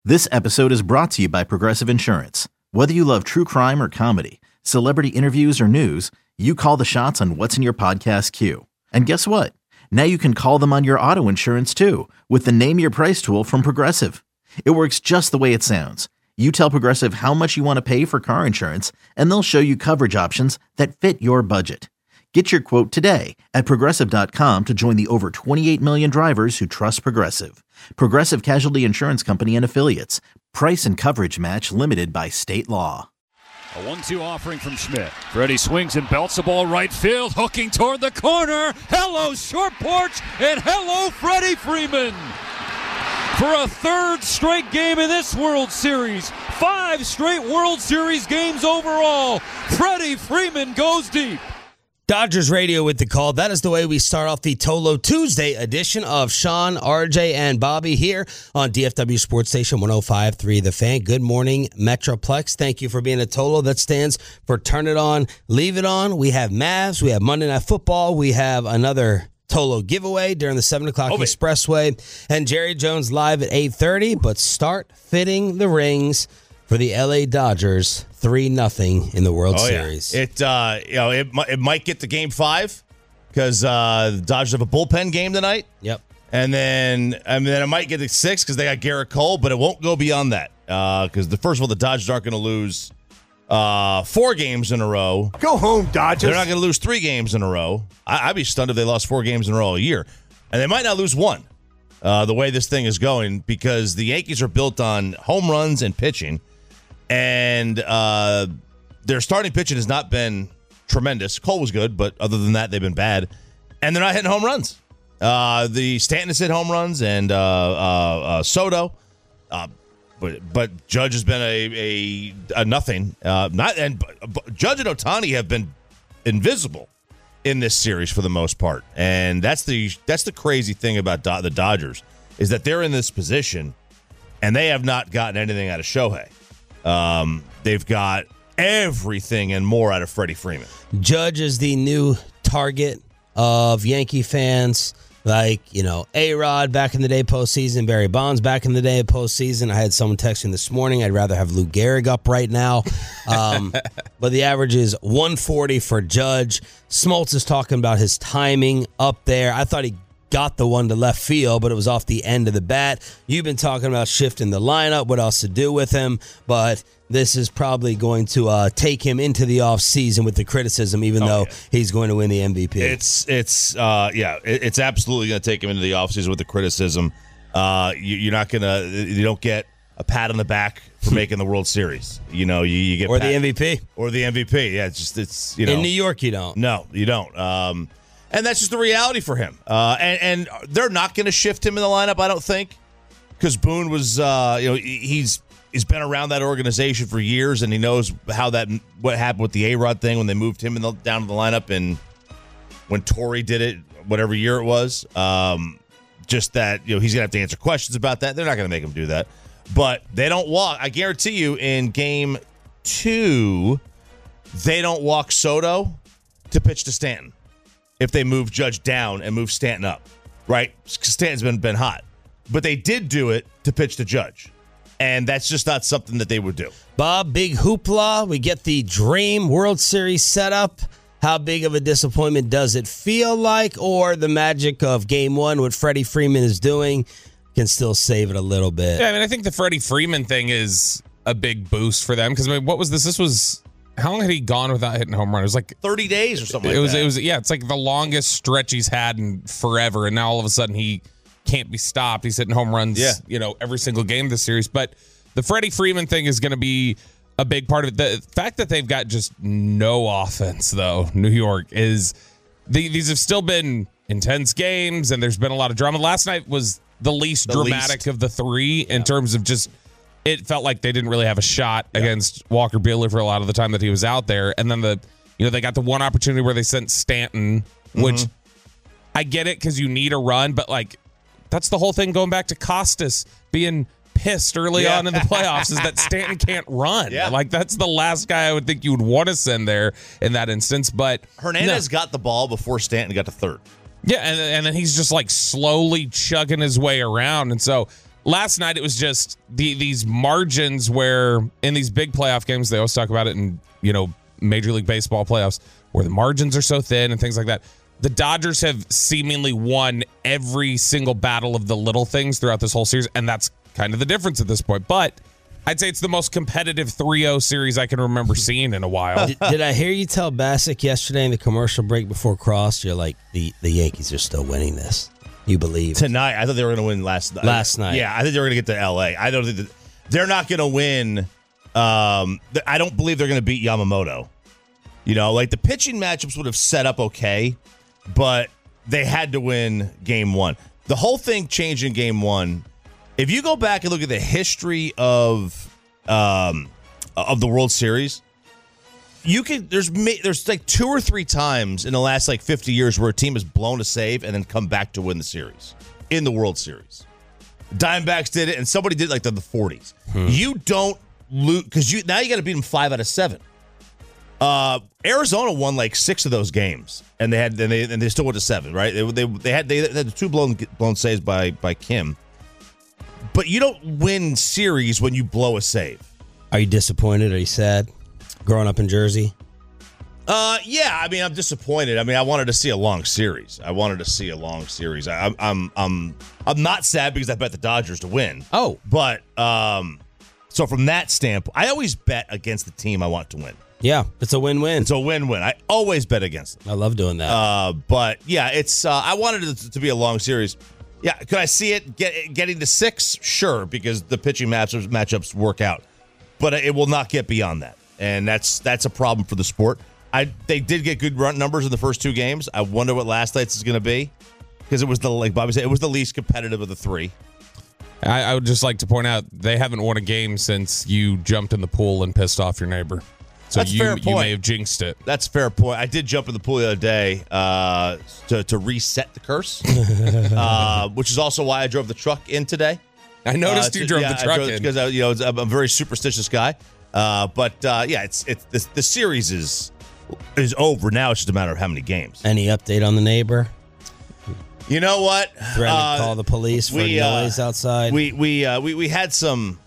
This episode is brought to you by Progressive Insurance. Whether you love true crime or comedy, celebrity interviews or news, you call the shots on what's in your podcast queue. And guess what? Now you can call them on your auto insurance too with the Name Your Price tool from Progressive. It works just the way it sounds. You tell Progressive how much you want to pay for car insurance, and they'll show you coverage options that fit your budget. Get your quote today at Progressive.com to join the over 28 million drivers who trust Progressive. Progressive Casualty Insurance Company and Affiliates. Price and coverage match limited by state law. A 1-2 offering from Schmidt. Freddie swings and belts the ball right field, hooking toward the corner. Hello, short porch, and hello, Freddie Freeman. For a third straight game in this World Series, 5 straight World Series games overall, Freddie Freeman goes deep. Dodgers Radio with the call. That is the way we start off the Tolo Tuesday edition of Sean, RJ, and Bobby here on DFW Sports Station 105.3 The Fan. Good morning, Metroplex. Thank you for being a Tolo. That stands for Turn It On, Leave It On. We have Mavs. We have Monday Night Football. We have another Tolo giveaway during the 7 o'clock Expressway. And Jerry Jones live at 8:30. But start fitting the rings for the LA Dodgers, 3-0 in the World Series. Yeah. It might get to Game 5 because the Dodgers have a bullpen game tonight. Yep. And then it might get to 6 because they got Garrett Cole, but it won't go beyond that because first of all, the Dodgers aren't going to lose 4 games in a row. Go home, Dodgers. They're not going to lose 3 games in a row. I'd be stunned if they lost 4 games in a row a year. And they might not lose 1 the way this thing is going because the Yankees are built on home runs and pitching. And their starting pitching has not been tremendous. Cole was good, but other than that, they've been bad. And they're not hitting home runs. The Stanton has hit home runs and Soto. But Judge has been a nothing. Judge and Ohtani have been invisible in this series for the most part. And that's the crazy thing about the Dodgers is that they're in this position and they have not gotten anything out of Shohei. They've got everything and more out of Freddie Freeman. Judge is the new target of Yankee fans. Like, A-Rod back in the day postseason, Barry Bonds back in the day postseason. I had someone texting this morning, I'd rather have Lou Gehrig up right now. But the average is 140 for Judge. Smoltz is talking about his timing up there. I thought he got the one to left field, but it was off the end of the bat. You've been talking about shifting the lineup, what else to do with him, but this is probably going to take him into the offseason with the criticism, even though he's going to win the MVP. It's absolutely going to take him into the offseason with the criticism. You don't get a pat on the back for making the World Series. You get the MVP. Or the MVP. Yeah, it's in New York you don't. No, you don't. And that's just the reality for him. And they're not going to shift him in the lineup, I don't think, because Boone was, he's been around that organization for years, and he knows what happened with the A-Rod thing when they moved him down to the lineup, and when Torrey did it, whatever year it was. Just that he's going to have to answer questions about that. They're not going to make him do that, but they don't walk. I guarantee you, in Game 2, they don't walk Soto to pitch to Stanton. If they move Judge down and move Stanton up, right? Because Stanton's been hot. But they did do it to pitch to Judge. And that's just not something that they would do. Bob, big hoopla. We get the Dream World Series set up. How big of a disappointment does it feel like? Or the magic of Game 1, what Freddie Freeman is doing, can still save it a little bit? Yeah, I think the Freddie Freeman thing is a big boost for them. Because, what was this? This was... How long had he gone without hitting a home run? It was like 30 days or something like that. It's like the longest stretch he's had in forever, and now all of a sudden he can't be stopped. He's hitting home runs, every single game this series. But the Freddie Freeman thing is going to be a big part of it. The fact that they've got just no offense, though, New York, is these have still been intense games, and there's been a lot of drama. Last night was the least dramatic of the 3 in terms of just... It felt like they didn't really have a shot against Walker Buehler for a lot of the time that he was out there. And then they got the one opportunity where they sent Stanton, which I get it because you need a run, but that's the whole thing going back to Costas being pissed early on in the playoffs is that Stanton can't run. Yeah. That's the last guy I would think you would want to send there in that instance. But Hernandez got the ball before Stanton got to third. Yeah, and then he's just slowly chugging his way around. And so last night it was just these margins where in these big playoff games, they always talk about it in, Major League Baseball playoffs, where the margins are so thin and things like that. The Dodgers have seemingly won every single battle of the little things throughout this whole series, and that's kind of the difference at this point. But I'd say it's the most competitive 3-0 series I can remember seeing in a while. Did I hear you tell Bassick yesterday in the commercial break before Cross, you're like, the Yankees are still winning this? You believe? Tonight, I thought they were going to win last night. Yeah, I think they were going to get to L.A. I don't think they're not going to win. I don't believe they're going to beat Yamamoto. The pitching matchups would have set up okay, but they had to win game one. The whole thing changed in game one. If you go back and look at the history of the World Series, there's like 2 or 3 times in the last 50 years where a team has blown a save and then come back to win the series in the World Series. Diamondbacks did it, and somebody did it the 40s. You don't lose because now you got to beat them 5 out of 7. Arizona won 6 of those games, and they still went to 7. Right? They had the 2 blown saves by Kim, but you don't win series when you blow a save. Are you disappointed? Are you sad? Growing up in Jersey? Yeah. I mean, I'm disappointed. I mean, I wanted to see a long series. I'm not sad because I bet the Dodgers to win. Oh, but so from that standpoint, I always bet against the team I want to win. Yeah, it's a win-win. It's a win-win. I always bet against them. I love doing that. But yeah, it's. I wanted it to be a long series. Yeah, could I see it getting to 6? Sure, because the pitching matchups work out. But it will not get beyond that, and that's a problem for the sport. They did get good run numbers in the first 2 games. I wonder what last night's is going to be, because it was like Bobby said, it was the least competitive of the 3. I would just like to point out they haven't won a game since you jumped in the pool and pissed off your neighbor. So That's a fair point. You may have jinxed it. That's a fair point. I did jump in the pool the other day to reset the curse, which is also why I drove the truck in today. I noticed you drove the truck in because I'm a very superstitious guy. It's the series is over now. It's just a matter of how many games. Any update on the neighbor? You know what? Threatened to call the police for noise outside. We had some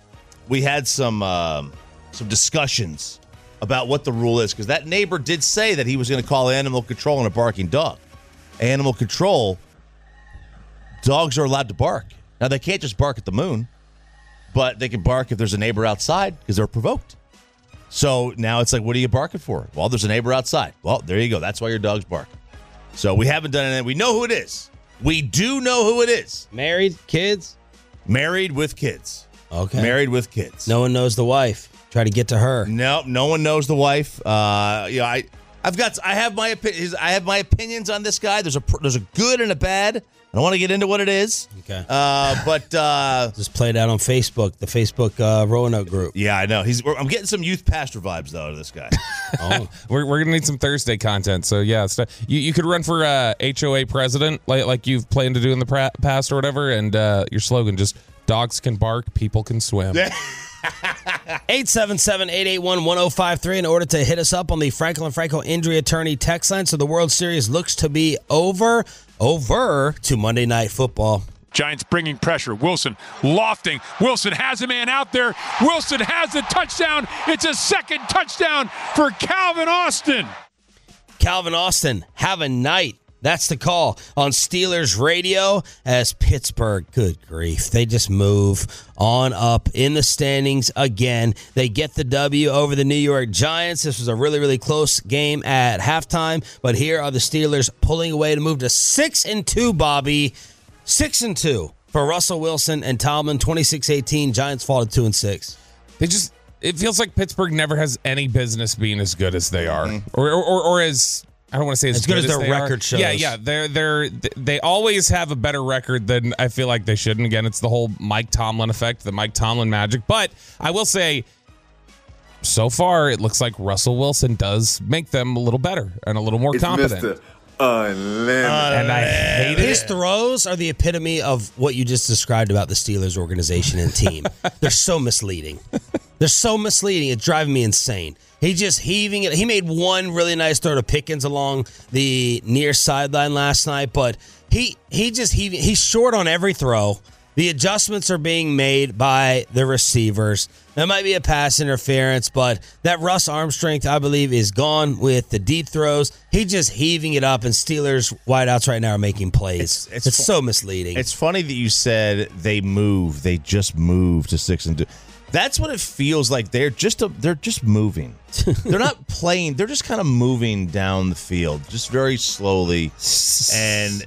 discussions about what the rule is, because that neighbor did say that he was going to call animal control on a barking dog. Animal control, dogs are allowed to bark. Now, they can't just bark at the moon, but they can bark if there's a neighbor outside because they're provoked. So now it's like, what are you barking for? Well, there's a neighbor outside. Well, there you go. That's why your dog's barking. So we haven't done anything. We know who it is. We do know who it is. Married, kids? Married with kids. Okay. Married with kids. No one knows the wife. Try to get to her. No one knows the wife. I have my opinions on this guy. There's a good and a bad. I don't want to get into what it is. Okay. But just play it out on Facebook, the Facebook Roanoke group. Yeah, I know. I'm getting some youth pastor vibes though to this guy. Oh, we're gonna need some Thursday content. So yeah, you could run for HOA president like you've planned to do in the past or whatever, and your slogan just dogs can bark, people can swim. 877-881-1053 in order to hit us up on the Franklin Franco injury attorney text line. So the World Series looks to be over to Monday Night Football. Giants bringing pressure. Wilson lofting. Wilson has a man out there. Wilson has a touchdown. It's a second touchdown for Calvin Austin. Calvin Austin, have a night. That's the call on Steelers radio as Pittsburgh, good grief, they just move on up in the standings again. They get the W over the New York Giants. This was a really, really close game at halftime, but here are the Steelers pulling away to move to 6-2, Bobby. 6-2 for Russell Wilson and Tomlin, 26-18. Giants fall to 2-6. It feels like Pittsburgh never has any business being as good as they are, or as I don't want to say as good as their record are. shows. Yeah, they always have a better record than I feel like they should. And again, it's the whole Mike Tomlin effect, the Mike Tomlin magic. But I will say, so far, it looks like Russell Wilson does make them a little better and a little more competent. Mr. Unlimited. And I hate it. His throws are the epitome of what you just described about the Steelers organization and team. They're so misleading. It's driving me insane. He just heaving it. He made one really nice throw to Pickens along the near sideline last night, but he's short on every throw. The adjustments are being made by the receivers. There might be a pass interference, but that Russ arm strength, I believe, is gone with the deep throws. He's just heaving it up, and Steelers wideouts right now are making plays. It's so misleading. It's funny that you said they move. They just moved to 6-2. That's what it feels like. They're just moving. They're not playing. They're just kind of moving down the field, just very slowly. And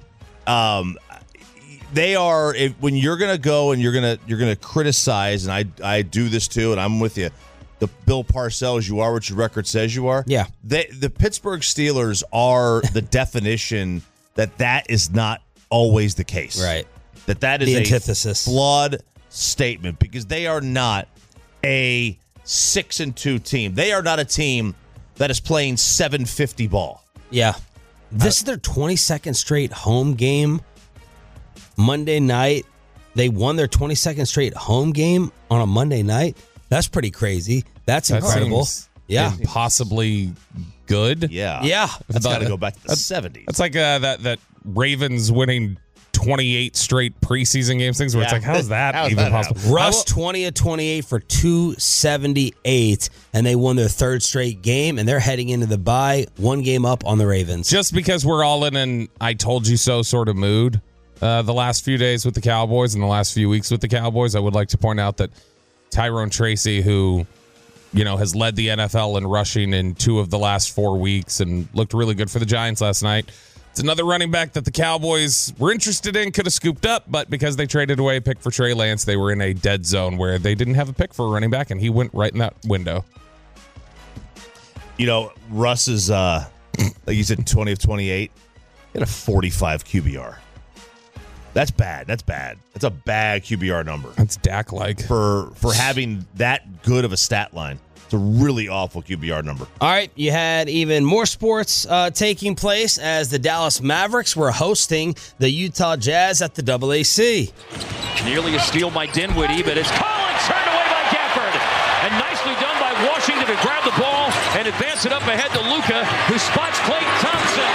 they are. When you're gonna go and you're gonna criticize, and I do this too, and I'm with you. The Bill Parcells, you are what your record says you are. Yeah. The Pittsburgh Steelers are the definition that is not always the case. Right. That is the a antithesis. Flawed statement, because they are not a 6-2 team. They are not a team that is playing 750 ball. Yeah. This is their 22nd straight home game. Monday night, they won their 22nd straight home game on a Monday night. That's pretty crazy. That's incredible. Yeah. Impossibly good. Yeah. Yeah. That's got to go back to the 70s. That's like that Ravens winning 28 straight preseason games things where it's like, how's that even possible? Russ 20 of 28 for 278, and they won their third straight game, and they're heading into the bye, one game up on the Ravens. Just because we're all in an I told you so sort of mood the last few days with the Cowboys and the last few weeks with the Cowboys, I would like to point out that Tyrone Tracy, who has led the NFL in rushing in 2 of the last 4 weeks and looked really good for the Giants last night. It's another running back that the Cowboys were interested in, could have scooped up, but because they traded away a pick for Trey Lance, they were in a dead zone where they didn't have a pick for a running back, and he went right in that window. Russ is, like you said, 20 of 28. He had a 45 QBR. That's bad. That's a bad QBR number. That's Dak-like. For having that good of a stat line. It's a really awful QBR number. All right, you had even more sports taking place as the Dallas Mavericks were hosting the Utah Jazz at the AAC. Nearly a steal by Dinwiddie, but it's Collins turned away by Gafford. And nicely done by Washington to grab the ball and advance it up ahead to Luka, who spots Klay Thompson.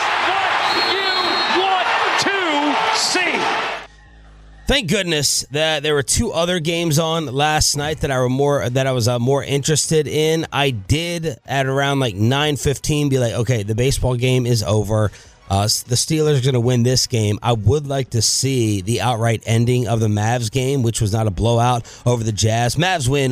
What you want to see. Thank goodness that there were 2 other games on last night that I was more interested in. I did at around like 9:15 be like, okay, the baseball game is over. The Steelers are going to win this game. I would like to see the outright ending of the Mavs game, which was not a blowout over the Jazz. Mavs win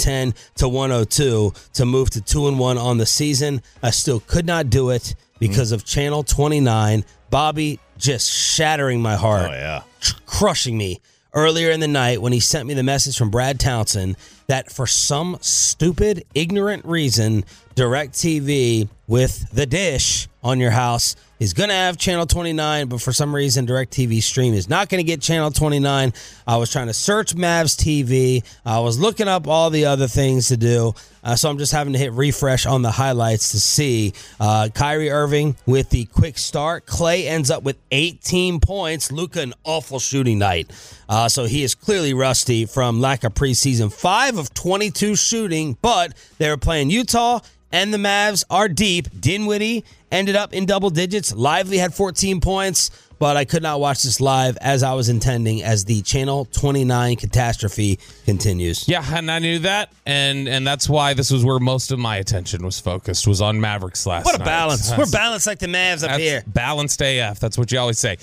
110-102 to move to 2-1 on the season. I still could not do it because of Channel 29. Bobby just shattering my heart. Oh, yeah. Crushing me earlier in the night when he sent me the message from Brad Townsend that for some stupid, ignorant reason, DirecTV with the dish on your house is going to have Channel 29, but for some reason, DirecTV Stream is not going to get Channel 29. I was trying to search Mavs TV. I was looking up all the other things to do. So I'm just having to hit refresh on the highlights to see Kyrie Irving with the quick start. Klay ends up with 18 points. Luka, an awful shooting night. So he is clearly rusty from lack of preseason. 5 of 22 shooting, but they were playing Utah, and the Mavs are deep. Dinwiddie ended up in double digits. Lively had 14 points, but I could not watch this live as I was intending as the Channel 29 catastrophe continues. Yeah, and I knew that, and that's why this was where most of my attention was focused, was on Mavericks last night. What a balance. We're balanced like the Mavs up here. Balanced AF. That's what you always say.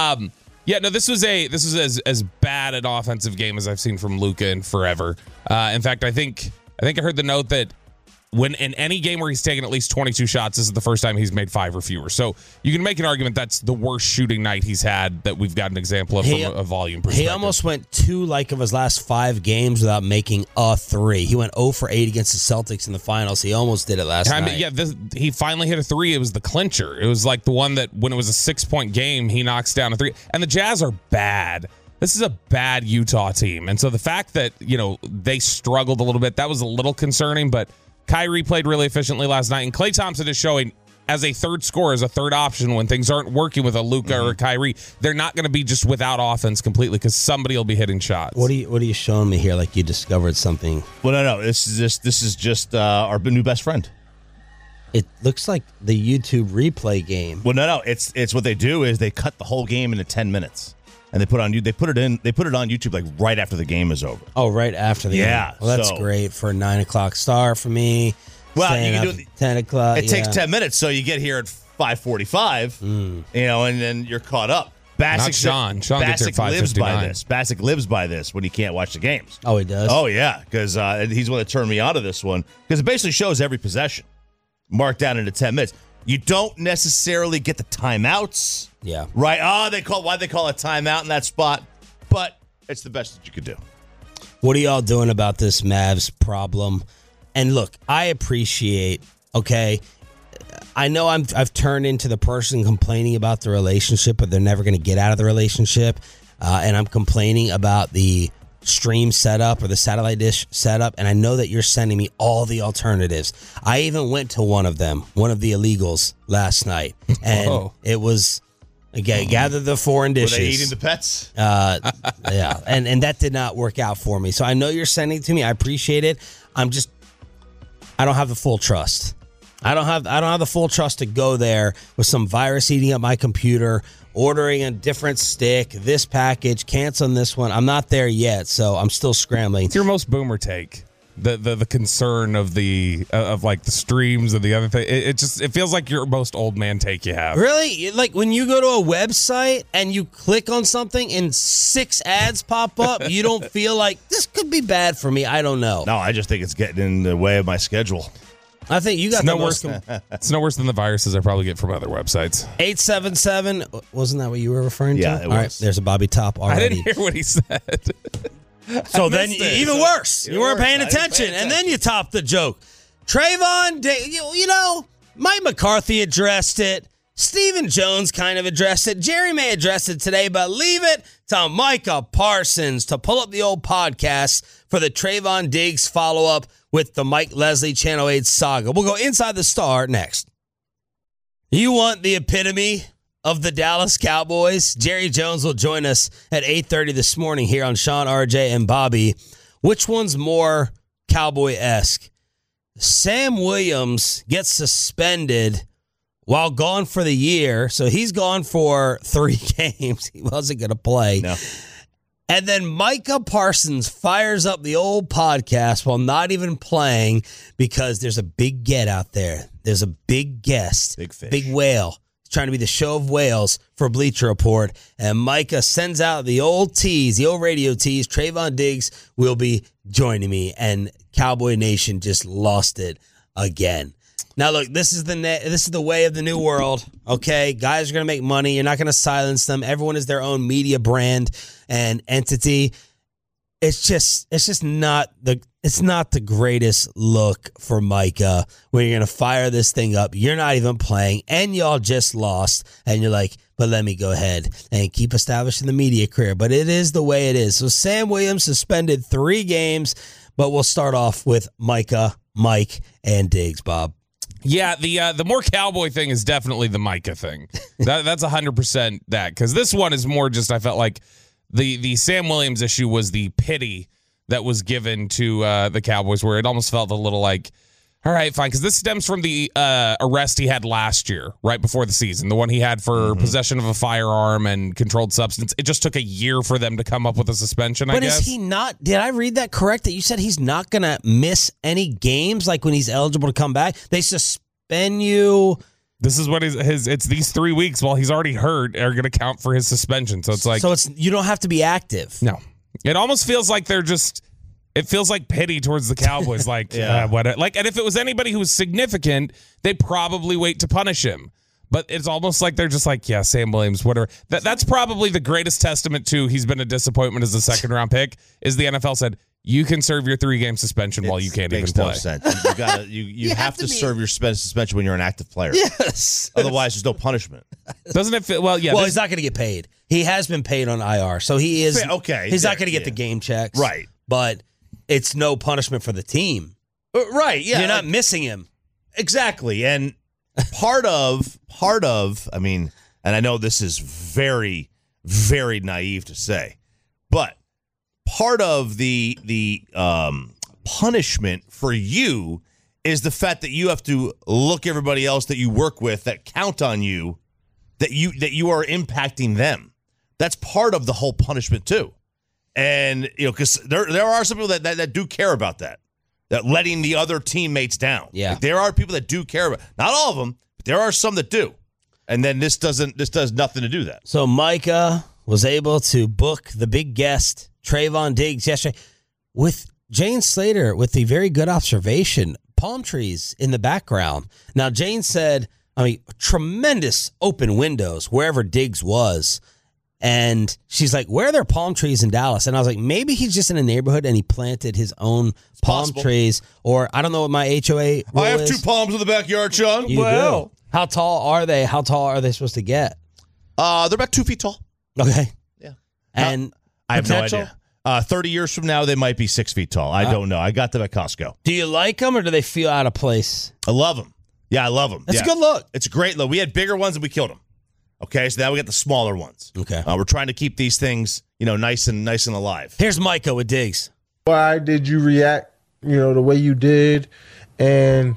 This was as bad an offensive game as I've seen from Luka in forever. In fact, I think I heard the note that when in any game where he's taken at least 22 shots, this is the first time he's made 5 or fewer. So you can make an argument that's the worst shooting night he's had that we've got an example of from a volume perspective. He almost went 2 of his last 5 games without making a 3. He went 0 for 8 against the Celtics in the finals. He almost did it last night. Yeah, he finally hit a 3. It was the clincher. It was like the one that when it was a 6-point game, he knocks down a 3. And the Jazz are bad. This is a bad Utah team. And so the fact that, they struggled a little bit, that was a little concerning, but Kyrie played really efficiently last night, and Klay Thompson is showing as a third scorer, as a third option when things aren't working with a Luka or a Kyrie. They're not going to be just without offense completely because somebody will be hitting shots. What are you showing me here? Like you discovered something? Well, no. This is just our new best friend. It looks like the YouTube replay game. Well, no. It's what they do is they cut the whole game into 10 minutes. and they put it on YouTube like right after the game is over. Oh, right after the game. Well, that's great for a 9 o'clock start for me. Well, you can do it 10 o'clock. It takes 10 minutes, so you get here at 5:45, and then you're caught up. Not Sean. Sean gets here at 5:59. Bassick lives by this when he can't watch the games. Oh, he does? Oh, yeah, because he's the one that turned me onto this one, because it basically shows every possession marked down into 10 minutes. You don't necessarily get the timeouts. Yeah. Right? Why'd they call a timeout in that spot? But it's the best that you could do. What are y'all doing about this Mavs problem? And look, I appreciate, okay, I know I've turned into the person complaining about the relationship, but they're never going to get out of the relationship. And I'm complaining about the stream setup or the satellite dish setup. And I know that you're sending me all the alternatives. I even went to one of the illegals last night. And it was, again, gather the foreign dishes. Were they eating the pets? Yeah. And that did not work out for me. So I know you're sending it to me. I appreciate it. I don't have the full trust. I don't have the full trust to go there with some virus eating up my computer, ordering a different stick, this package, canceling this one. I'm not there yet, so I'm still scrambling. It's your most boomer take. The concern of like the streams and the other thing. It feels like your most old man take you have. Really? Like when you go to a website and you click on something and 6 ads pop up, you don't feel like this could be bad for me. I don't know. No, I just think it's getting in the way of my schedule. I think you got it's no worse than the viruses I probably get from other websites. 877. Wasn't that what you were referring to? Yeah, it was. All right, there's a Bobby Top already. I didn't hear what he said. So then, even worse, you weren't paying attention, and then you topped the joke. Trayvon, Mike McCarthy addressed it. Stephen Jones kind of addressed it. Jerry may address it today, but leave it to Micah Parsons to pull up the old podcast for the Trayvon Diggs follow-up with the Mike Leslie Channel 8 saga. We'll go inside the star next. You want the epitome of the Dallas Cowboys? Jerry Jones will join us at 8:30 this morning here on Sean, RJ, and Bobby. Which one's more Cowboy-esque? Sam Williams gets suspended while gone for the year, so he's gone for 3 games. He wasn't going to play. No. And then Micah Parsons fires up the old podcast while not even playing because there's a big get out there. There's a big guest, big fish, big whale. He's trying to be the show of whales for Bleacher Report. And Micah sends out the old tease, the old radio tease. Trayvon Diggs will be joining me, and Cowboy Nation just lost it again. Now, look, this is the way of the new world, okay? Guys are going to make money. You're not going to silence them. Everyone is their own media brand and entity. It's just not the greatest look for Micah when you're going to fire this thing up. You're not even playing, and y'all just lost, and you're like, but let me go ahead and keep establishing the media career. But it is the way it is. So Sam Williams suspended 3 games, but we'll start off with Micah, Mike, and Diggs, Bob. Yeah, the more Cowboy thing is definitely the Micah thing. That's 100% that, because this one is more just, I felt like the Sam Williams issue was the pity that was given to the Cowboys, where it almost felt a little like, all right, fine, because this stems from the arrest he had last year, right before the season, the one he had for possession of a firearm and controlled substance. It just took a year for them to come up with a suspension, I guess. But is he not, did I read that correct, that you said he's not going to miss any games, like when he's eligible to come back? They suspend you. This is what it's these 3 weeks while he's already hurt are going to count for his suspension. So it's like, you don't have to be active. No. It almost feels like it feels like pity towards the Cowboys. Like, and if it was anybody who was significant, they probably wait to punish him. But it's almost like they're just like, yeah, Sam Williams, whatever. That's probably the greatest testament to he's been a disappointment as a second-round pick, is the NFL said, you can serve your 3-game suspension while you can't even play. Makes no sense. You have to serve your suspension when you're an active player. Yes. Otherwise, there's no punishment. Doesn't it feel, well, yeah. Well, he's not going to get paid. He has been paid on IR, so he is. Okay. He's not going to get the game checks. Right. But it's no punishment for the team. Right, yeah. You're not missing him. Exactly. And part of, I mean, and I know this is very, very naive to say, but part of the punishment for you is the fact that you have to look everybody else that you work with that count on you, that you are impacting them. That's part of the whole punishment too. And, because there are some people that do care about that letting the other teammates down. Yeah. Like, there are people that do care about, not all of them, but there are some that do. And then this does nothing to do that. So Micah was able to book the big guest, Trayvon Diggs, yesterday with Jane Slater with the very good observation, palm trees in the background. Now, Jane said, tremendous open windows wherever Diggs was. And she's like, where are there palm trees in Dallas? And I was like, maybe he's just in a neighborhood and he planted his own palm trees. Or I don't know what my HOA rule I have is. 2 palms in the backyard, Sean. You do. How tall are they? How tall are they supposed to get? They're about 2 feet tall. Okay. Yeah. And I have no idea. 30 years from now, they might be 6 feet tall. I don't know. I got them at Costco. Do you like them or do they feel out of place? I love them. Yeah, I love them. That's a good look. It's a great look. We had bigger ones and we killed them. Okay, so now we got the smaller ones. Okay. We're trying to keep these things, nice and alive. Here's Micah with Diggs. Why did you react, the way you did? And,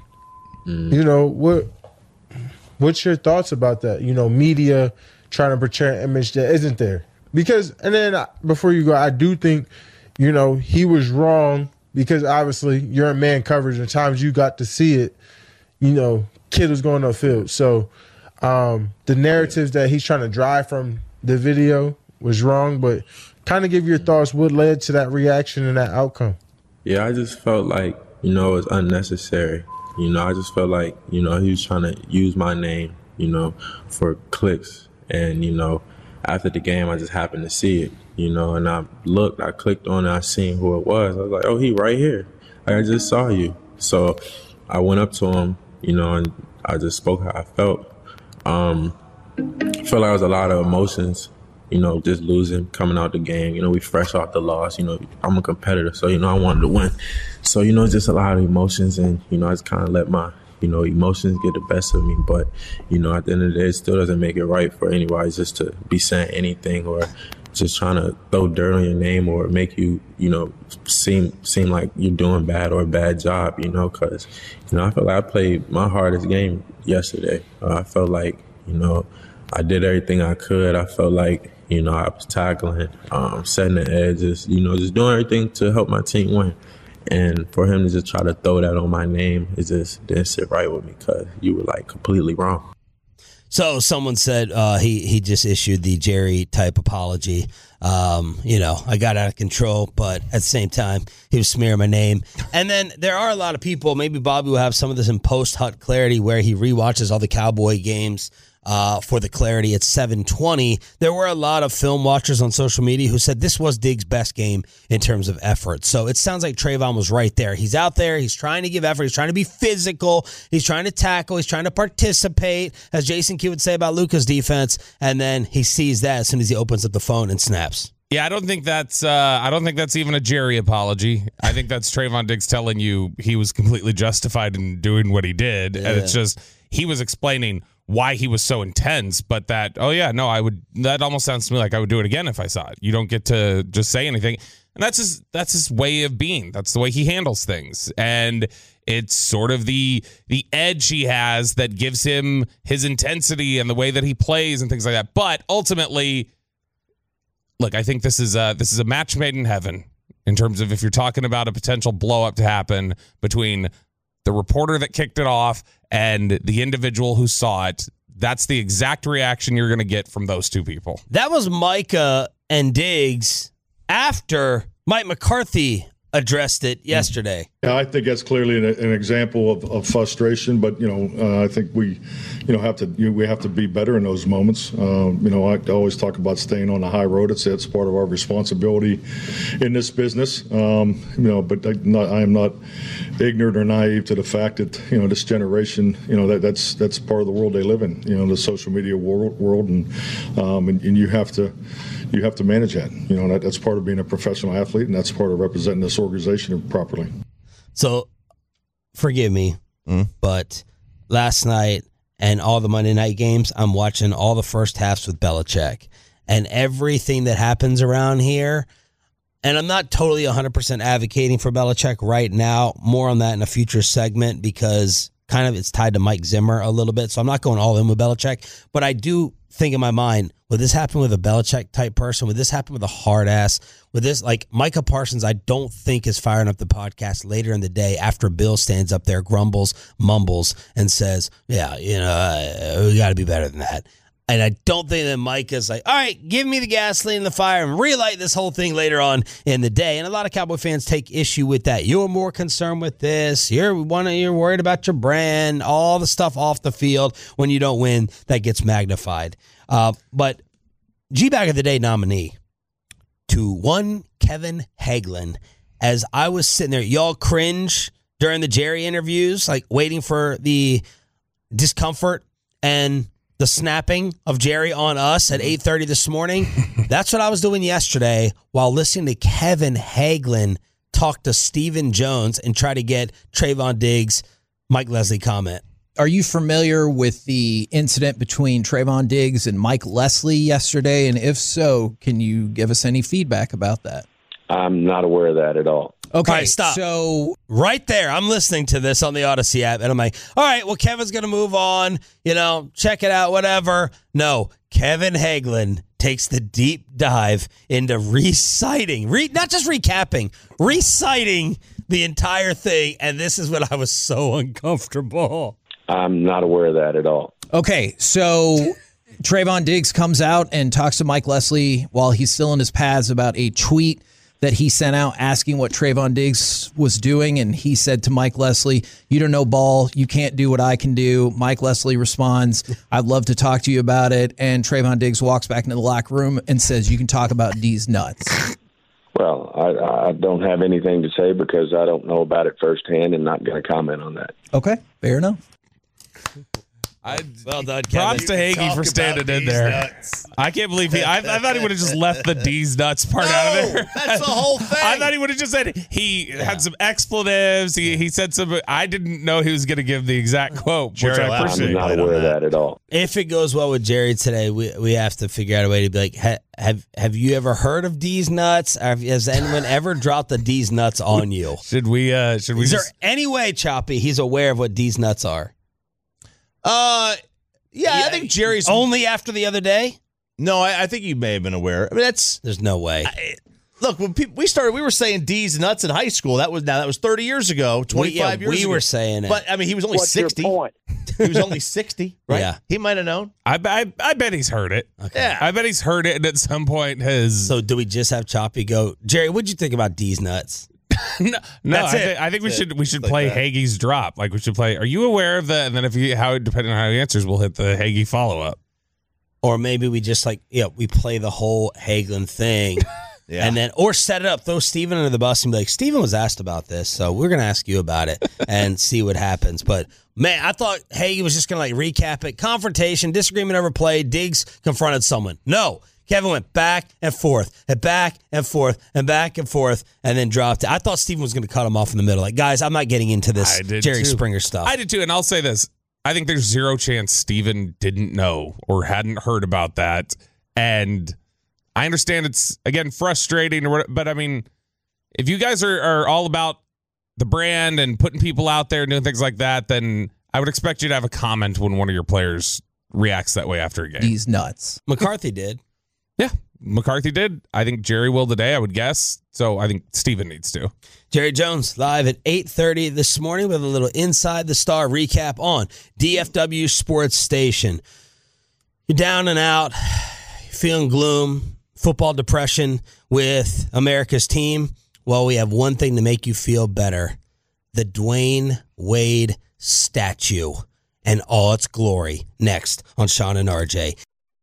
what's your thoughts about that? Media trying to portray an image that isn't there. Because, and then before you go, I do think, he was wrong because obviously you're in man coverage and times you got to see it, kid was going upfield. So, the narratives that he's trying to drive from the video was wrong, but kind of give your thoughts what led to that reaction and that outcome. Yeah, I just felt like, it was unnecessary. I just felt like, he was trying to use my name, for clicks. And, after the game, I just happened to see it, and I clicked on it, I seen who it was. I was like, oh, he right here. Like, I just saw you. So I went up to him, and I just spoke how I felt. I feel like there was a lot of emotions, just losing, coming out the game. We fresh off the loss. I'm a competitor, so, I wanted to win. So, just a lot of emotions, and, I just kind of let my, emotions get the best of me. But, at the end of the day, it still doesn't make it right for anybody just to be saying anything or just trying to throw dirt on your name or make you, seem like you're doing bad or a bad job, because, I feel like I played my hardest game yesterday. I felt like, I did everything I could. I felt like, I was tackling, setting the edges, just doing everything to help my team win. And for him to just try to throw that on my name, it just didn't sit right with me because you were like completely wrong. So someone said he just issued the Jerry type apology. I got out of control, but at the same time, he was smearing my name. And then there are a lot of people, maybe Bobby will have some of this in post-Hut Clarity where he rewatches all the Cowboy games for the clarity at 720. There were a lot of film watchers on social media who said this was Diggs' best game in terms of effort. So it sounds like Trayvon was right there. He's out there. He's trying to give effort. He's trying to be physical. He's trying to tackle. He's trying to participate, as Jason Key would say about Luka's defense. And then he sees that as soon as he opens up the phone and snaps. Yeah, I don't think that's even a Jerry apology. I think that's Trayvon Diggs telling you he was completely justified in doing what he did. Yeah. And it's just he was explaining why he was so intense, but that that almost sounds to me like I would do it again if I saw it. You don't get to just say anything. And that's his way of being. That's the way he handles things. And it's sort of the edge he has that gives him his intensity and the way that he plays and things like that. But ultimately, look, I think this is a match made in heaven in terms of if you're talking about a potential blow up to happen between the reporter that kicked it off and the individual who saw it. That's the exact reaction you're going to get from those two people. That was Micah and Diggs after Mike McCarthy addressed it yesterday. Yeah, I think that's clearly an example of frustration. But I think we have to be better in those moments. I always talk about staying on the high road. It's part of our responsibility in this business. But I am not ignorant or naive to the fact that this generation, that's part of the world they live in. The social media world, and you have to manage that. That's part of being a professional athlete, and that's part of representing this organization properly. So, forgive me, but last night and all the Monday night games, I'm watching all the first halves with Belichick. And everything that happens around here, and I'm not totally 100% advocating for Belichick right now, more on that in a future segment because kind of it's tied to Mike Zimmer a little bit, so I'm not going all in with Belichick, but I do think in my mind, Would this happen with a Belichick type person? Would this happen with a hard ass? Would this, like Micah Parsons, I don't think is firing up the podcast later in the day after Bill stands up there, grumbles, mumbles, and says, yeah, we got to be better than that. And I don't think that Micah's like, all right, give me the gasoline in the fire and relight this whole thing later on in the day. And a lot of Cowboy fans take issue with that. You're more concerned with this. You're worried about your brand, all the stuff off the field. When you don't win, that gets magnified. But G-Bag of the Day nominee to one Kevin Hagelin. As I was sitting there, y'all cringe during the Jerry interviews, like waiting for the discomfort and the snapping of Jerry on us at 8:30 this morning. That's what I was doing yesterday while listening to Kevin Hagelin talk to Stephen Jones and try to get Trayvon Diggs' Mike Leslie comment. Are you familiar with the incident between Trayvon Diggs and Mike Leslie yesterday? And if so, can you give us any feedback about that? I'm not aware of that at all. Okay, all right, stop. So right there, I'm listening to this on the Odyssey app, and I'm like, all right, well, Kevin's going to move on, check it out, whatever. No, Kevin Hagelin takes the deep dive into reciting, not just recapping, reciting the entire thing, and this is when I was so uncomfortable. I'm not aware of that at all. Okay, so Trayvon Diggs comes out and talks to Mike Leslie while he's still in his pads about a tweet that he sent out asking what Trayvon Diggs was doing, and he said to Mike Leslie, "You don't know ball. You can't do what I can do." Mike Leslie responds, "I'd love to talk to you about it." And Trayvon Diggs walks back into the locker room and says, "You can talk about D's nuts." Well, I don't have anything to say because I don't know about it firsthand and not going to comment on that. Okay, fair enough. Well done, Kevin. Props to Hagee for standing in there. Nuts. I can't believe I thought he would have just left the D's nuts part out of there. That's the whole thing. I thought he would have just said he had some expletives. He said some. I didn't know he was going to give the exact quote, which I appreciate. I'm not aware of that at all. If it goes well with Jerry today, we have to figure out a way to be like, have you ever heard of D's nuts? Has anyone ever dropped the D's nuts on you? Should we? Is there any way, Choppy, he's aware of what D's nuts are? Yeah, I think Jerry's only after the other day. No, I think you may have been aware. I mean, there's no way. Look, when we were saying D's nuts in high school. That was 30 years ago, 25 years ago. We were saying it, but I mean, he was only 60. Your point? He was only 60, right? Yeah, he might have known. I bet he's heard it. Okay. Yeah, I bet he's heard it, and at some point has. So, do we just have Choppy go, Jerry? What'd you think about D's nuts? No, I think we should play Hagee's drop. Like we should play. Are you aware of that? And then depending on how he answers, we'll hit the Hagee follow up. Or maybe we just we play the whole Hagelin thing, and then set it up, throw Steven under the bus, and be like, Steven was asked about this, so we're gonna ask you about it and see what happens. But man, I thought Hagee was just gonna recap it, confrontation, disagreement over play. Diggs confronted someone. No. Kevin went back and forth, and back and forth, and back and forth, and then dropped it. I thought Steven was going to cut him off in the middle. Like, guys, I'm not getting into this Jerry Springer stuff. I did too, and I'll say this. I think there's zero chance Steven didn't know or hadn't heard about that. And I understand it's, again, frustrating, but I mean, if you guys are all about the brand and putting people out there and doing things like that, then I would expect you to have a comment when one of your players reacts that way after a game. He's nuts. McCarthy did. Yeah, McCarthy did. I think Jerry will today, I would guess. So I think Steven needs to. Jerry Jones live at 8:30 this morning with a little Inside the Star recap on DFW Sports Station. You're down and out, feeling gloom, football depression with America's team. Well, we have one thing to make you feel better. The Dwayne Wade statue and all its glory. Next on Sean and RJ.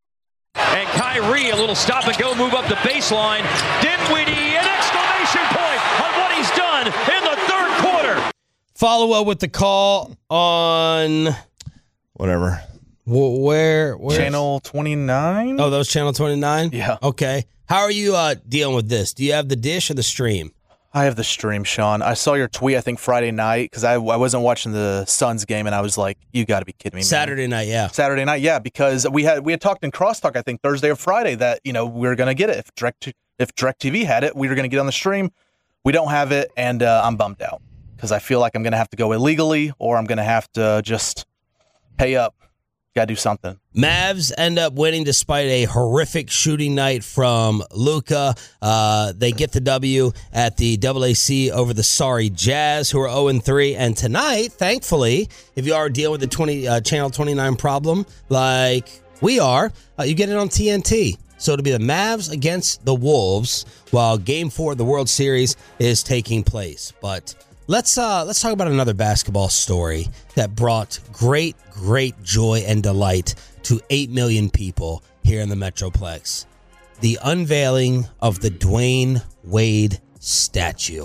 And Kyrie, a little stop and go move up the baseline. Dinwiddie, an exclamation point on what he's done in the third quarter. Follow up with the call on whatever. Where? Channel 29? Oh, that was Channel 29? Yeah. Okay. How are you dealing with this? Do you have the dish or the stream? I have the stream, Sean. I saw your tweet, I think, Friday night, because I wasn't watching the Suns game, and I was like, you got to be kidding me, man. Saturday night, yeah, because we had talked in Crosstalk, I think, Thursday or Friday, that, we were going to get it. If DirecTV had it, we were going to get on the stream. We don't have it, and I'm bummed out, because I feel like I'm going to have to go illegally, or I'm going to have to just pay up Got to do something. Mavs end up winning despite a horrific shooting night from Luka. They get the W at the AAC over the sorry Jazz, who are 0-3. And tonight, thankfully, if you are dealing with the Channel 29 problem like we are, you get it on TNT. So it'll be the Mavs against the Wolves while Game 4 of the World Series is taking place. But let's talk about another basketball story that brought great joy and delight to 8 million people here in the Metroplex. The unveiling of the Dwayne Wade statue.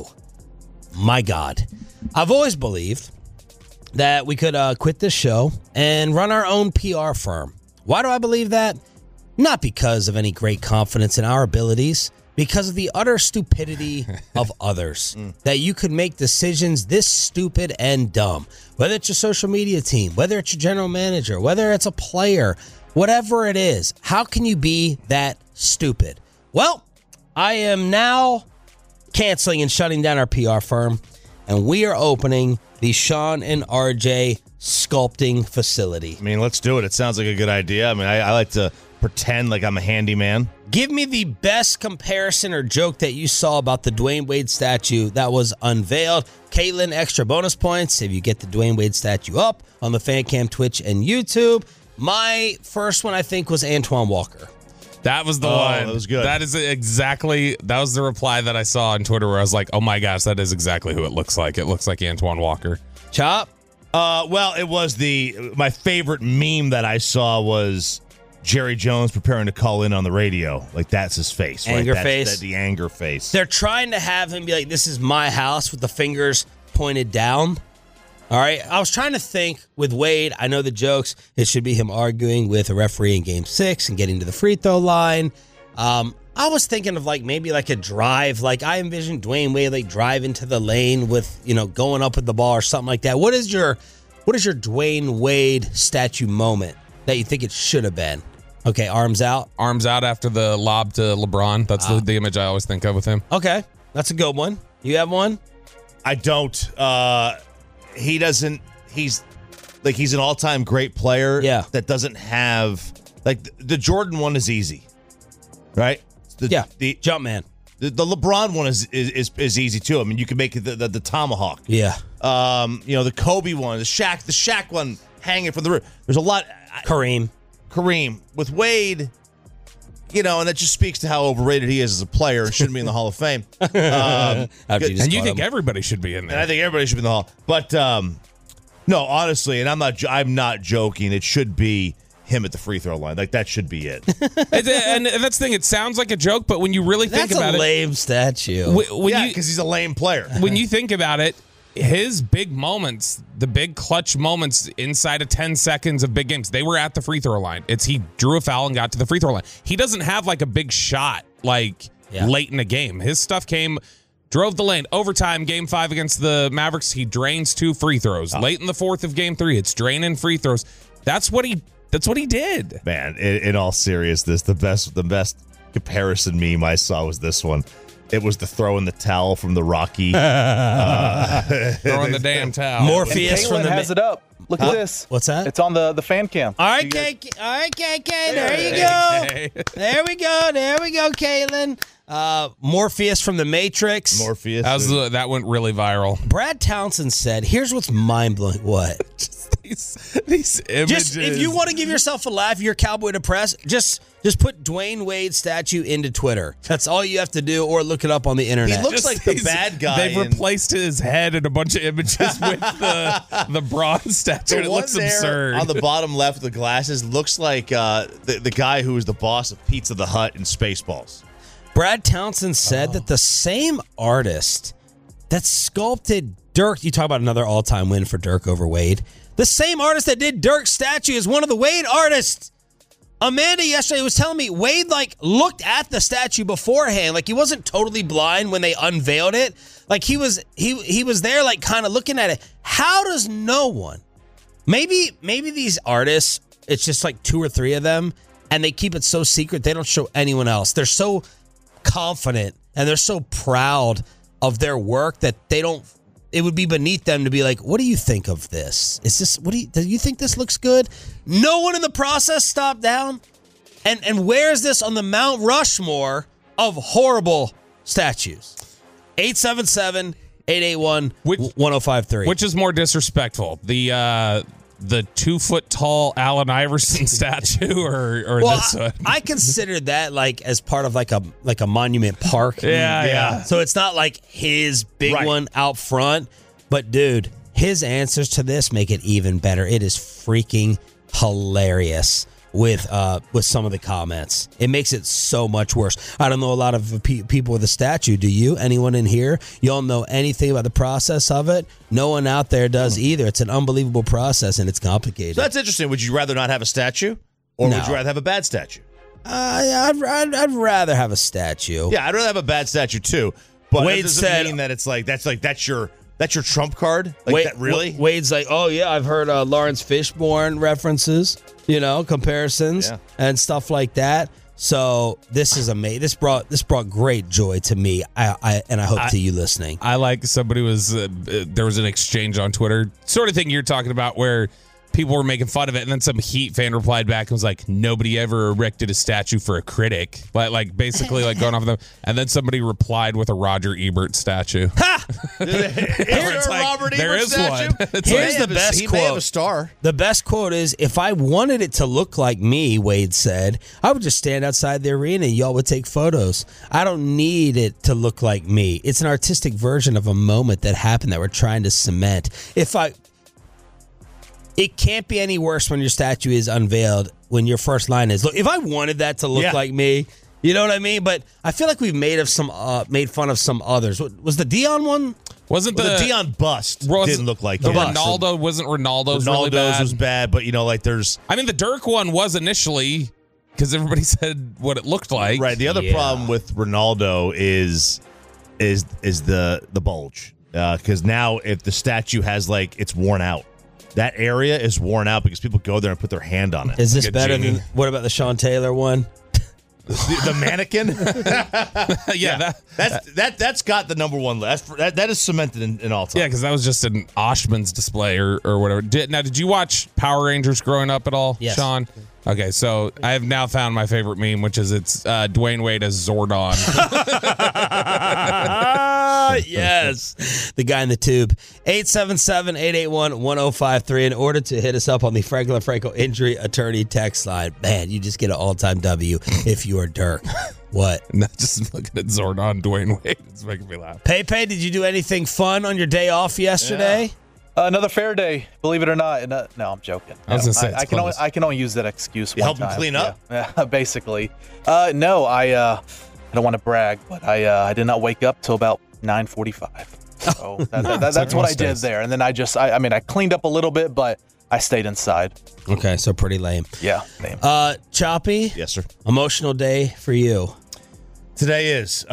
My God. I've always believed that we could quit this show and run our own PR firm. Why do I believe that? Not because of any great confidence in our abilities, because of the utter stupidity of others. That you could make decisions this stupid and dumb. Whether it's your social media team, whether it's your general manager, whether it's a player, whatever it is, how can you be that stupid? Well, I am now canceling and shutting down our PR firm, and we are opening the Sean and RJ sculpting facility. I mean, let's do it. It sounds like a good idea. I mean, I like to pretend like I'm a handyman. Give me the best comparison or joke that you saw about the Dwayne Wade statue that was unveiled. Caitlin, extra bonus points if you get the Dwayne Wade statue up on the Fan Cam, Twitch, and YouTube. My first one, I think, was Antoine Walker. That was the one. That was good. That was the reply that I saw on Twitter where I was like, oh my gosh, that is exactly who it looks like. It looks like Antoine Walker. Chop? Well, it was my favorite meme that I saw was Jerry Jones preparing to call in on the radio. Like, that's his face. Anger right? face. The anger face. They're trying to have him be like, this is my house with the fingers pointed down. All right. I was trying to think with Wade. I know the jokes. It should be him arguing with a referee in Game 6 and getting to the free throw line. I was thinking of maybe a drive. I envisioned Dwayne Wade drive into the lane with, going up with the ball or something like that. What is your Dwayne Wade statue moment that you think it should have been? Okay, arms out. Arms out after the lob to LeBron. That's the image I always think of with him. Okay, that's a good one. You have one? I don't. He doesn't. He's an all-time great player. Yeah. That doesn't have the Jordan one is easy, right? The jump man. The LeBron one is easy too. I mean, you can make it the tomahawk. Yeah. The Kobe one, the Shaq one hanging from the roof. There's a lot. Kareem. With Wade, and that just speaks to how overrated he is as a player and shouldn't be in the Hall of Fame. And you think everybody should be in there. And I think everybody should be in the Hall. But no, honestly, and I'm not joking. It should be him at the free throw line. That should be it. And that's the thing. It sounds like a joke, but when you really think about it, that's a lame statue. Because he's a lame player. When you think about it, his big moments, the big clutch moments inside of 10 seconds of big games, they were at the free throw line. He drew a foul and got to the free throw line. He doesn't have a big shot late in the game. His stuff drove the lane. Overtime, Game 5 against the Mavericks, he drains 2 free throws. Late in the 4th of Game 3, it's draining free throws. That's what he did. Man, in all seriousness, the best comparison meme I saw was this one. It was the throw in the towel from the Rocky. Throwing the damn towel. Morpheus from the has it up. Look at this. What's that? It's on the fan cam. All right, KK. There you go. There we go, Caitlin. Morpheus from the Matrix. Morpheus. That went really viral. Brad Townsend said, here's what's mind-blowing. What? These images. If you want to give yourself a laugh, you're Cowboy Depressed, just put Dwayne Wade statue into Twitter. That's all you have to do, or look it up on the internet. He looks like the bad guy. They've replaced his head in a bunch of images with the bronze statue. It looks absurd. On the bottom left of the glasses looks like the guy who was the boss of Pizza the Hut in Spaceballs. Brad Townsend said that the same artist that sculpted Dirk, you talk about another all-time win for Dirk over Wade, the same artist that did Dirk's statue is one of the Wade artists. Amanda yesterday was telling me Wade looked at the statue beforehand. He wasn't totally blind when they unveiled it. He was there kind of looking at it. How does no one, maybe these artists, it's just 2 or 3 of them, and they keep it so secret they don't show anyone else. They're so confident and they're so proud of their work that they don't, it would be beneath them to be like, what do you think of this? Is this, do you think this looks good? No one in the process stopped down. And where is this on the Mount Rushmore of horrible statues? 877-881-1053. Which is more disrespectful? The 2 foot tall Allen Iverson statue or this one? I consider that like as part of like a monument park. Yeah. So it's not like his big one out front. But dude, his answers to this make it even better. It is freaking hilarious with some of the comments. It makes it so much worse. I don't know a lot of people with a statue. Do you? Anyone in here? Y'all know anything about the process of it? No one out there does either. It's an unbelievable process, and it's complicated. So that's interesting. Would you rather not have a statue, or would you rather have a bad statue? I'd rather have a statue. Yeah, I'd rather have a bad statue too. But Wade it doesn't said, mean that that's your trump card. That really? Wade's like, oh yeah, I've heard Lawrence Fishburne references, comparisons and stuff like that. So this is amazing. This brought great joy to me. I hope to you listening. I like somebody was there was an exchange on Twitter, sort of thing you're talking about, where people were making fun of it, and then some Heat fan replied back and was like, nobody ever erected a statue for a critic, like basically like going off of them. And then somebody replied with a Roger Ebert statue. Ha! Here's a Robert Ebert there is statue. One. Here's the best he quote. may have a star. The best quote is, if I wanted it to look like me, Wade said, I would just stand outside the arena and y'all would take photos. I don't need it to look like me. It's an artistic version of a moment that happened that we're trying to cement. It can't be any worse when your statue is unveiled when your first line is, look, if I wanted that to look like me, you know what I mean? But I feel like we've made fun of some others. Was the Dion one? Wasn't the Dion bust didn't look like the it. Ronaldo wasn't Ronaldo's really bad. was bad, but there's. I mean, the Dirk one was initially because everybody said what it looked like. Right. The other problem with Ronaldo is the bulge, because now if the statue has it's worn out. That area is worn out because people go there and put their hand on it. Is this better than, what about the Sean Taylor one? The mannequin? That's got the number one list. That is cemented in all time. Yeah, because that was just an Oshman's display or whatever. Did you watch Power Rangers growing up at all, Sean? Okay, so I have now found my favorite meme, which is it's Dwayne Wade as Zordon. Yes. The guy in the tube. 877-881-1053 in order to hit us up on the Franklin Franco Injury Attorney text line. Man, you just get an all-time W if you are Dirk. What? Not just looking at Zordon Dwayne Wade. It's making me laugh. Pepe, did you do anything fun on your day off yesterday? Yeah. Another fair day, believe it or not. No, I'm joking. I was going to say, I can only use that excuse one help time. Him clean up? Yeah, basically. No, I don't want to brag, but I did not wake up till about 9:45. So that's what I did there. And then I cleaned up a little bit, but I stayed inside. Okay, so pretty lame. Yeah, lame. Choppy? Yes, sir. Emotional day for you. Today is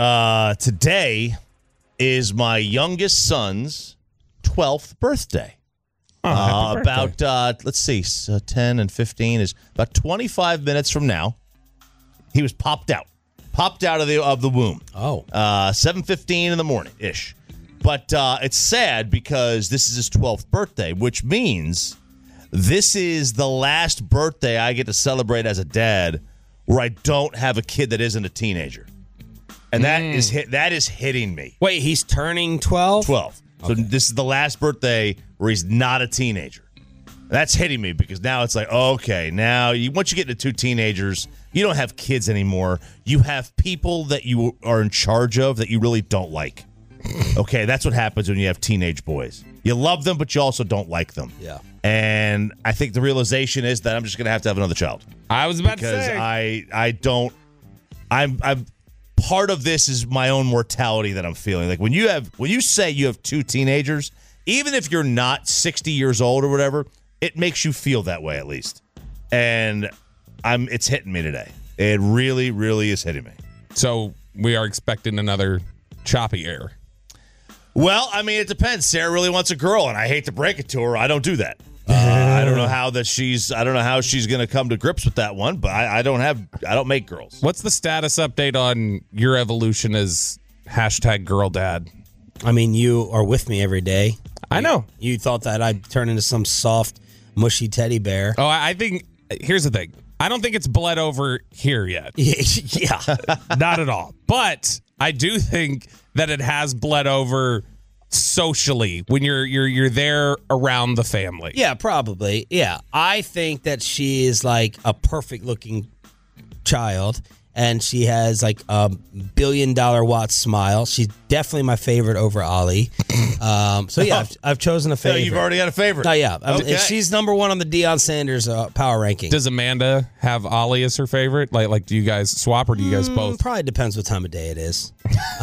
my youngest son's 12th birthday. About 10 and 15 is about 25 minutes from now. He was popped out of the womb. 7:15 in the morning ish. But it's sad because this is his 12th birthday, which means this is the last birthday I get to celebrate as a dad where I don't have a kid that isn't a teenager, and that is hitting me. Wait, he's turning 12? 12. So this is the last birthday where he's not a teenager. That's hitting me because now it's like, okay, now once you get into two teenagers, you don't have kids anymore. You have people that you are in charge of that you really don't like. Okay, that's what happens when you have teenage boys. You love them, but you also don't like them. Yeah. And I think the realization is that I'm just going to have another child. I was about to say. Because I'm part of this is my own mortality that I'm feeling. Like when you say you have two teenagers, even if you're not 60 years old or whatever, it makes you feel that way at least. And it's hitting me today. It really, really is hitting me. So we are expecting another choppy air. Well, I mean, it depends. Sarah really wants a girl, and I hate to break it to her. I don't do that. I don't know how she's going to come to grips with that one, but I don't make girls. What's the status update on your evolution as #girl dad? I mean, you are with me every day. I know. You thought that I'd turn into some soft, mushy teddy bear. Oh, I think, here's the thing. I don't think it's bled over here yet. Yeah. Not at all. But I do think that it has bled over socially when you're there around the family. Yeah, probably. Yeah. I think that she is like a perfect looking child, and she has like a $1 billion watt smile. She's definitely my favorite over Ollie. So yeah, I've chosen a favorite. You've already got a favorite. Oh yeah, Okay. She's number one on the Deion Sanders power ranking. Does Amanda have Ollie as her favorite? Like, do you guys swap or do you guys both? Probably depends what time of day it is.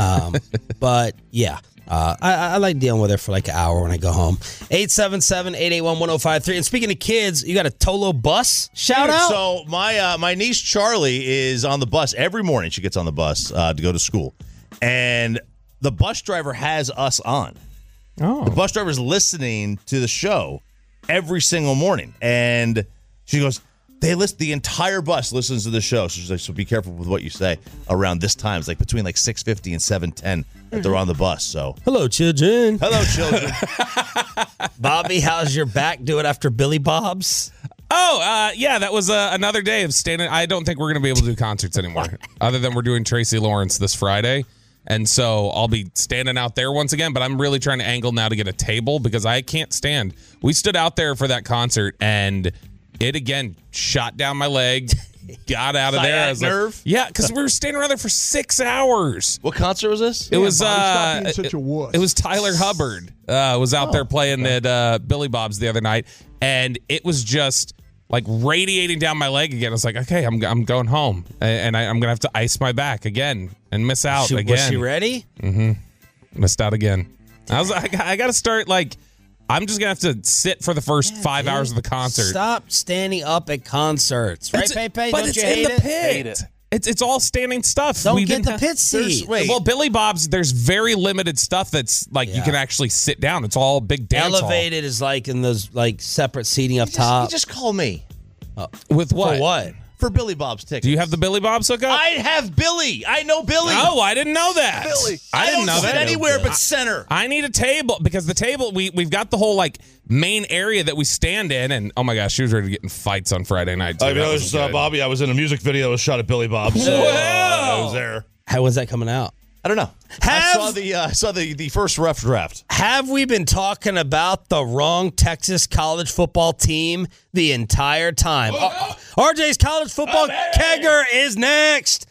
But yeah. I like dealing with her for like an hour when I go home. 877-881-1053. And speaking of kids, you got a Tolo bus? Shout out. So my niece Charlie is on the bus every morning. She gets on the bus to go to school. And the bus driver has us on. Oh. The bus driver is listening to the show every single morning. And she goes, the entire bus listens to the show. So she's like, so be careful with what you say around this time. It's like between like 6:50 and 7:10 that they're on the bus. So hello, children. Hello, children. Bobby, how's your back doing after Billy Bob's? Oh, yeah, that was another day of standing. I don't think we're going to be able to do concerts anymore, other than we're doing Tracy Lawrence this Friday. And so I'll be standing out there once again, but I'm really trying to angle now to get a table because I can't stand. We stood out there for that concert, and it again shot down my leg, got out of there. I was nerve? like, yeah, because we were standing around there for 6 hours. What concert was this? It was such a wuss. it was Tyler Hubbard was out there playing at Billy Bob's the other night, and it was just like radiating down my leg again. I was like, okay, I'm going home, and I'm gonna have to ice my back again and miss out again. Was she ready? Mm-hmm. Missed out again. I was like, I got to start like. I'm just going to have to sit for the first 5 hours of the concert. Stop standing up at concerts. Right, Pepe? But Don't it's you in hate the it? pit. Hate it. It's all standing stuff. Don't get the pit seat. Well, Billy Bob's, there's very limited stuff that's like you can actually sit down. It's all big dance Elevated is like in those like separate seating up top. You just call me. With what? For what? For Billy Bob's tickets. Do you have the Billy Bob's hookup? I have Billy. I know Billy. Oh, I didn't know that. Billy. I didn't know don't sit that. anywhere but center. I need a table because the table we've got the whole like main area that we stand in, and oh my gosh, she was ready to get in fights on Friday night. Too. I noticed Bobby. I was in a music video that was shot at Billy Bob's. So, I was there. How was that coming out? I don't know. I saw the first rough draft. Have we been talking about the wrong Texas college football team the entire time? RJ's college football kegger is next.